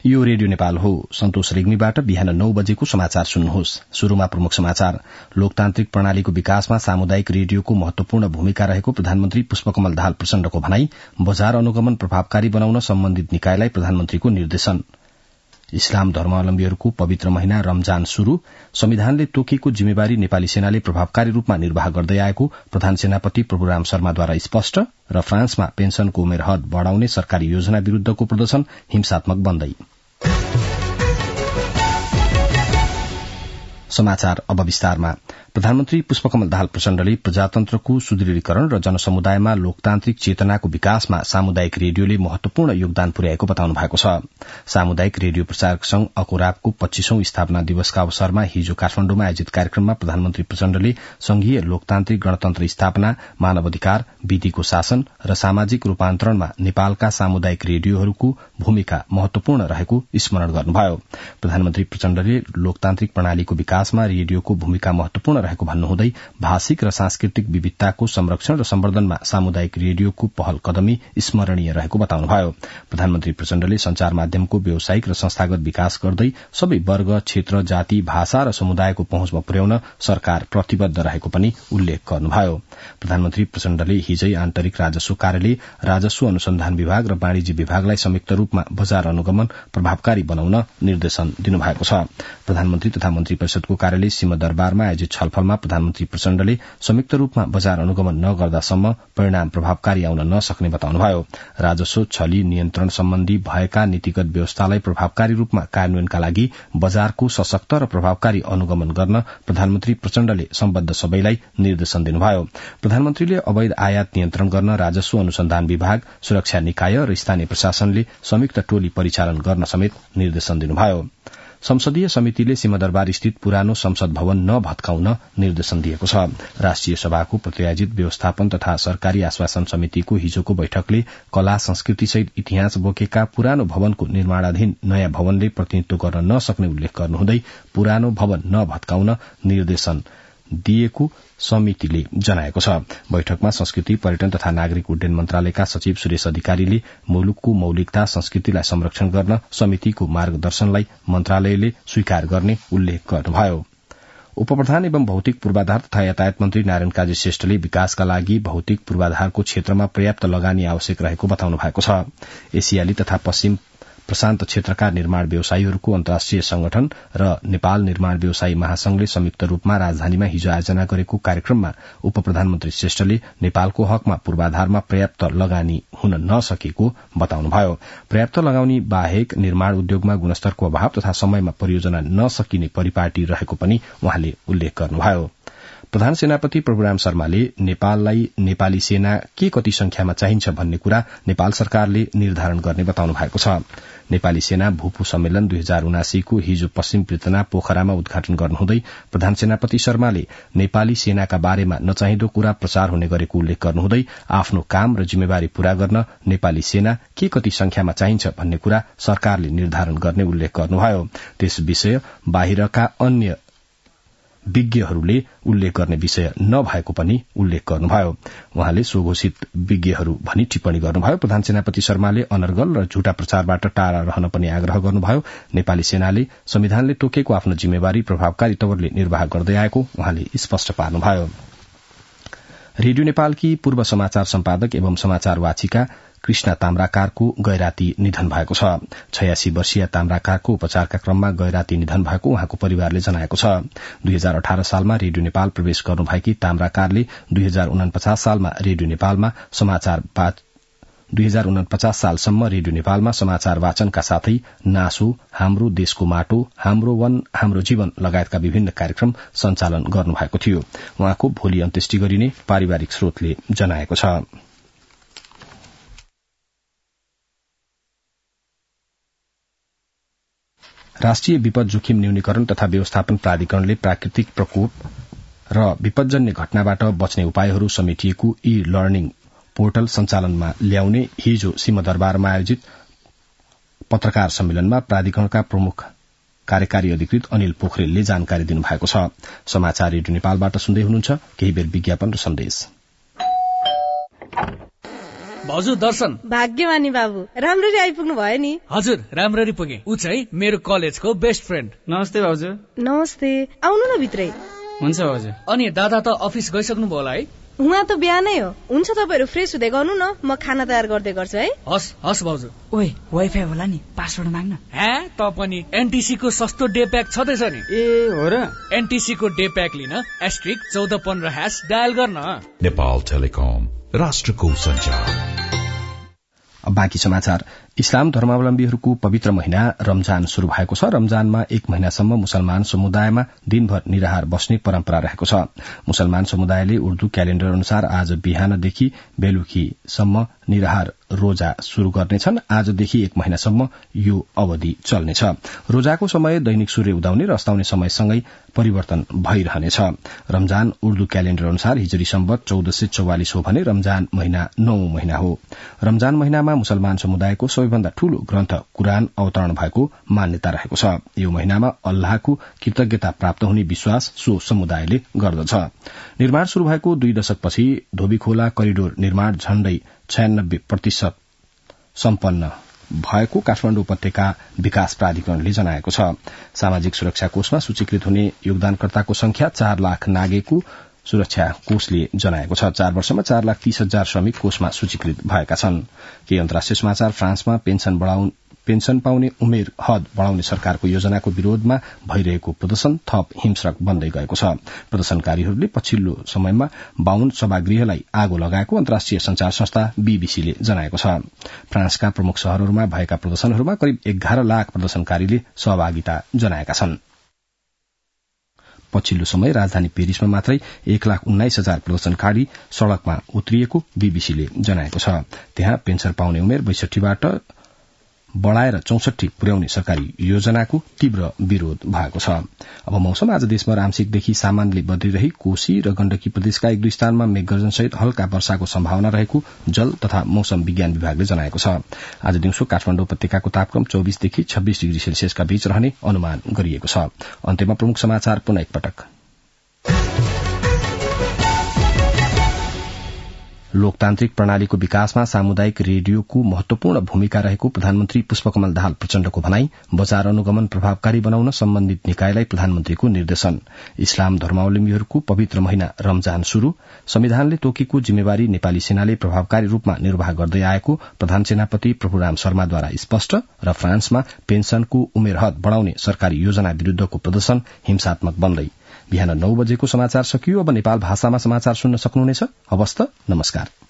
यो रेडियो नेपाल हो। सन्तोष रेग्मीबाट बिहान 9 बजेको समाचार सुन्नुहोस्। शुरूमा प्रमुख समाचार। लोकतान्त्रिक प्रणालीको विकासमा सामुदायिक रेडियोको महत्वपूर्ण भूमिका रहेको प्रधानमन्त्री पुष्पकमल दाहाल प्रचण्डको भनाई। बजार अनुगमन प्रभावकारी बनाउन सम्बन्धित निकायलाई प्रधानमन्त्रीको निर्देशन। इस्लाम धर्मावलम्बीहरूको पवित्र महिना रमजान शुरू। संविधानले तोकेको जिम्मेवारी नेपाली सेनाले प्रभावकारी रूपमा निर्वाह गर्दै आएको प्रधान सेनापति प्रभुराम शर्माद्वारा स्पष्ट। र फ्रान्समा पेन्सनको उमेर हद बढ़ाउने सरकारी योजना विरूद्धको प्रदर्शन हिंसात्मक बन्दै। समाचार अब विस्तारमा। प्रधानमन्त्री पुष्पकमल दाहाल प्रचण्डले प्रजातन्त्रको सुदृढीकरण र जनसमुदायमा लोकतान्त्रिक चेतनाको विकासमा सामुदायिक रेडियोले महत्वपूर्ण योगदान पुर्याएको बताउनु भएको छ। सामुदायिक रेडियो प्रसारक संघ अकोराबको 25औं स्थापना दिवसका अवसरमा हिजो काठमाण्डुमा आयोजित कार्यक्रममा प्रधानमन्त्री प्रचण्डले संघीय लोकतान्त्रिक गणतन्त्र स्थापना, मानव अधिकार, विधिको शासन र सामाजिक रूपान्तरणमा नेपालका सामुदायिक रेडियोहरूको भूमिका महत्वपूर्ण रहेको स्मरण गर्नुभयो। प्रधानमन्त्री प्रचण्डले लोकतान्त्रिक प्रणालीको विकासमा रेडियोको भूमिका महत्वपूर्ण रहेको भन्नुहुँदै भाषिक र सांस्कृतिक विविधताको संरक्षण र सम्वर्धनमा सामुदायिक रेडियोको पहल कदमी स्मरणीय रहेको बताउनुभयो। प्रधानमन्त्री प्रचण्डले संचार माध्यमको व्यावसायिक र संस्थागत विकास गर्दै सबै वर्ग, क्षेत्र, जाति, भाषा र समुदायको पहुँचमा पुर्याउन सरकार प्रतिबद्ध रहेको पनि उल्लेख गर्नुभयो। प्रधानमन्त्री प्रचण्डले हिजै आन्तरिक राजस्व कार्यालय, राजस्व अनुसन्धान विभाग र वाणिज्य विभागलाई संयुक्त रूपमा बजार अनुगमन प्रभावकारी बनाउन निर्देशन दिनुभएको छ। प्रधानमन्त्री तथा मन्त्री परिषदको कार्यालय सिंहदरबारमा आयोजित छलफलमा प्रधानमन्त्री प्रचण्डले संयुक्त रूपमा बजार अनुगमन नगर्दासम्म परिणाम प्रभावकारी आउन नसक्ने बताउनुभयो। राजस्व छली नियन्त्रण सम्बन्धी भएका नीतिगत व्यवस्थालाई प्रभावकारी रूपमा कार्यान्वयनका लागि बजारको सशक्त र प्रभावकारी अनुगमन गर्न प्रधानमन्त्री प्रचण्डले सम्बद्ध सबैलाई निर्देशन दिनुभयो। प्रधानमन्त्रीले अवैध आयात नियन्त्रण गर्न राजस्व अनुसन्धान विभाग, सुरक्षा निकाय र स्थानीय प्रशासनले संयुक्त टोली परिचालन गर्न समेत निर्देशन दिनुभयो। संसदीय समितिले सिंहदरबार स्थित पुरानो संसद भवन नभत्काउन निर्देशन दिएको छ। राष्ट्रिय सभाको प्रतिआयोजित व्यवस्थापन तथा सरकारी आश्वासन समितिको हिजोको बैठकले कला संस्कृति सहित इतिहास बोकेका पुरानो भवनको निर्माणाधीन नयाँ भवनले प्रतिनिधित्व गर्न नसक्ने उल्लेख गर्नुहुँदै पुरानो भवन नभत्काउन निर्देशन दिएको समितिले जनाएको छ। बैठकमा संस्कृति, पर्यटन तथा नागरिक उड्डयन मन्त्रालयका सचिव सुरेश अधिकारीले मुलुकको मौलिकता संस्कृतिलाई संरक्षण गर्न समितिको मार्गदर्शनलाई मन्त्रालयले स्वीकार गर्ने उल्लेख गर्नुभयो। उपप्रधान एवं भौतिक पूर्वाधार तथा यातायात मन्त्री नारायण काजी श्रेष्ठले विकासका लागि भौतिक पूर्वाधारको क्षेत्रमा पर्याप्त लगानी आवश्यक रहेको बताउनु भएको छ। एसियाली तथा पश्चिम प्रशान्त क्षेत्रका निर्माण व्यवसायीहरूको अन्तर्राष्ट्रिय संगठन र नेपाल निर्माण व्यवसायी महासंघले संयुक्त रूपमा राजधानीमा हिजो आयोजना गरेको कार्यक्रममा उपप्रधानमन्त्री श्रेष्ठले नेपालको हकमा पूर्वाधारमा पर्याप्त लगानी हुन नसकेको बताउनुभयो। पर्याप्त लगानी बाहेक निर्माण उद्योगमा गुणस्तरको अभाव तथा समयमा परियोजना नसकिने परिपाटी रहेको पनि उहाँले उल्लेख गर्नुभयो। प्रधान सेनापति प्रभुराम शर्माले नेपाललाई नेपाली सेना के कति संख्यामा चाहिन्छ भन्ने कुरा नेपाल सरकारले निर्धारण गर्ने बताउनु भएको छ। नेपाली सेना भूपू सम्मेलन 2079 को हिजो पश्चिम पृतना पोखरामा उद्घाटन गर्नुहुँदै प्रधान सेनापति शर्माले नेपाली सेनाका बारेमा नचाहिँदो कुरा प्रचार हुने गरेको उल्लेख गर्नुहुँदै आफ्नो काम र जिम्मेवारी पूरा गर्न नेपाली सेना के कति संख्यामा चाहिन्छ भन्ने कुरा सरकारले निर्धारण गर्ने उल्लेख गर्नुभयो। त्यस विषय बाहिरका अन्य विज्ञहरूले उल्लेख गर्ने विषय नभएको पनि उल्लेख गर्नुभयो। उहाँले स्वघोषित विज्ञहरू भनी टिप्पणी गर्नुभयो। प्रधान सेनापति शर्माले अनर्गल र झूटा प्रचारबाट टाढा रहन पनि आग्रह गर्नुभयो। नेपाली सेनाले संविधानले तोकेको आफ्नो जिम्मेवारी प्रभावकारी तवरले निर्वाह गर्दै आएको उहाँले स्पष्ट पार्नुभयो। रेडियो नेपालकी पूर्व समाचार सम्पादक एवं समाचार वाचिका कृष्णा ताम्राकारको गैराती निधन भएको छ। 86 वर्षीय ताम्राकारको उपचारका क्रममा गैराती निधन भएको उहाँको परिवारले जनाएको छ। 2018 सालमा रेडियो नेपाल प्रवेश गर्नुभएकी ताम्राकारले 2049 सालमा रेडियो नेपालमा 2049 सालसम्म रेडियो नेपालमा समाचार वाचनका साथै नासो, हाम्रो देशको माटो, हाम्रो वन हाम्रो जीवन लगायतका विभिन्न कार्यक्रम सञ्चालन गर्नुभएको थियो। उहाँको भोलि अन्त्येष्टि गरिने पारिवारिक स्रोतले जनाएको छ। राष्ट्रिय विपद जोखिम न्यूनीकरण तथा व्यवस्थापन प्राधिकरणले प्राकृतिक प्रकोप र विपदजन्य घटनाबाट बच्ने उपायहरू समेटिएको ई लर्निङ पोर्टल सञ्चालनमा ल्याउने हिजो सिंहदरबारमा आयोजित पत्रकार सम्मेलनमा प्राधिकरणका प्रमुख कार्यकारी अधिकृत अनिल पोखरेलले जानकारी दिनुभएको छ। समाचार रेडियो नेपालबाट सुन्दै हुनुहुन्छ। केही बेर विज्ञापन र सन्देश। भाउजू दर्शन। भाग्यमानी बाबु, राम्ररी आइपुग्नु भयो नि। हजुर राम्ररी पुगे। ऊ चाहिँ मेरो कलेजको बेस्ट फ्रेन्ड। नमस्ते भाउजू। नमस्ते, आउनु न भित्रै। हुन्छ भाउजू। अनि दादा त अफिस गइसक्नु भयो होला है? उहाँ त बिहानै हो। हुन्छ तपाईहरु फ्रेस हुँदै गर्नु न, म खाना तयार गर्दै गर्छु है। हस् भाउजू। ओए वाइफाई होला नि, पासवर्ड माग्न। त पनि एनटीसी को सस्तो डे प्याक छँदैछ नि। ए हो र? एनटीसी को डे प्याक लिन *1415# डायल गर्न। नेपाल टेलिकम, राष्ट्रको सञ्चार। अब बाँकी समाचार। इस्लाम धर्मावलम्बीहरूको पवित्र महिना रमजान शुरू भएको छ। रमजानमा 1 महिनासम्म मुसलमान समुदायमा दिनभर निराहार बस्ने परम्परा रहेको छ। मुसलमान समुदायले उर्दू क्यालेण्डर अनुसार आज बिहानदेखि बेलुकीसम्म निराहार रोजा शुरू गर्नेछन्। आजदेखि 1 महिनासम्म यो अवधि चल्नेछ। रोजाको समय दैनिक सूर्य उदाउने र अस्ताउने समयसँगै परिवर्तन भइरहनेछ। रमजान उर्दू क्यालेण्डर अनुसार हिजरी सम्वत 1444 हो भने रमजान महिना 9औं महिना हो। रमजान महिनामा मुसलमान समुदायको सबैभन्दा ठूलो ग्रन्थ कुरान अवतरण भएको मान्यता रहेको छ। यो महिनामा अल्लाहको कृतज्ञता प्राप्त हुने विश्वास सो समुदायले गर्दछ। निर्माण शुरू भएको 2 दशकपछि धोबीखोला करिडोर निर्माण झण्डै 96% सम्पन्न भएको काठमाडौँ उपत्यका विकास प्राधिकरणले जनाएको छ। सामाजिक सुरक्षा कोषमा सूचीकृत हुने योगदानकर्ताको संख्या 4 लाख नागेको सुरक्षा कोषले जनाएको छ। 4 वर्षमा 4,30,000 श्रमिक कोषमा सूचीकृत भएका छन्। केही अन्तर्राष्ट्रिय समाचार। फ्रान्समा पेन्सन पाउने उमेर हद बढ़ाउने सरकारको योजनाको विरोधमा भइरहेको प्रदर्शन थप हिंस्रक बन्दै गएको छ। प्रदर्शनकारीहरूले पछिल्लो समयमा 52 सभागृहलाई आगो लगाएको अन्तर्राष्ट्रिय संचार संस्था बीबीसीले जनाएको छ। फ्रान्सका प्रमुख शहरहरूमा भएका प्रदर्शनहरूमा करिब 11 लाख प्रदर्शनकारीले सहभागिता जनाएका छन्। पछिल्लो समय राजधानी पेरिसमा मात्रै 1,19,000 प्रदर्शनकारी सड़कमा उत्रिएको बीबीसीले जनाएको छ। त्यहाँ पेन्सन पाउने उमेर 62बाट बढ़ाएर 64 पुर्याउने सरकारी योजनाको तीव्र विरोध भएको छ। अब मौसम। आज देशभर आंशिकदेखि सामान्यले बद्लिरही कोशी र गण्डकी प्रदेशका 1-2 स्थानमा मेघगर्जनसहित हल्का वर्षाको सम्भावना रहेको जल तथा मौसम विज्ञान विभागले जनाएको छ। आज दिउँसो काठमाडौँ उपत्यकाको तापक्रम 24 देखि 26 डिग्री सेल्सियसका बीच रहने अनुमान गरिएको छ। अन्त्यमा प्रमुख समाचार पुनः एकपटक। लोकतान्त्रिक प्रणालीको विकासमा सामुदायिक रेडियोको महत्वपूर्ण भूमिका रहेको प्रधानमन्त्री पुष्पकमल दाहाल प्रचण्डको भनाई। बजार अनुगमन प्रभावकारी बनाउन सम्बन्धित निकायलाई प्रधानमन्त्रीको निर्देशन। इस्लाम धर्मावलम्बीहरूको पवित्र महिना रमजान शुरू। संविधानले तोकेको जिम्मेवारी नेपाली सेनाले प्रभावकारी रूपमा निर्वाह गर्दै आएको प्रधान सेनापति प्रभुराम शर्माद्वारा स्पष्ट। र फ्रान्समा पेन्सनको उमेर हद बढ़ाउने सरकारी योजना विरूद्धको प्रदर्शन हिंसात्मक बन्दै। बिहान 9 बजेको समाचार सकियो। अब नेपाल भाषामा समाचार सुन्न सक्नुहुनेछ। हवस् त, नमस्कार।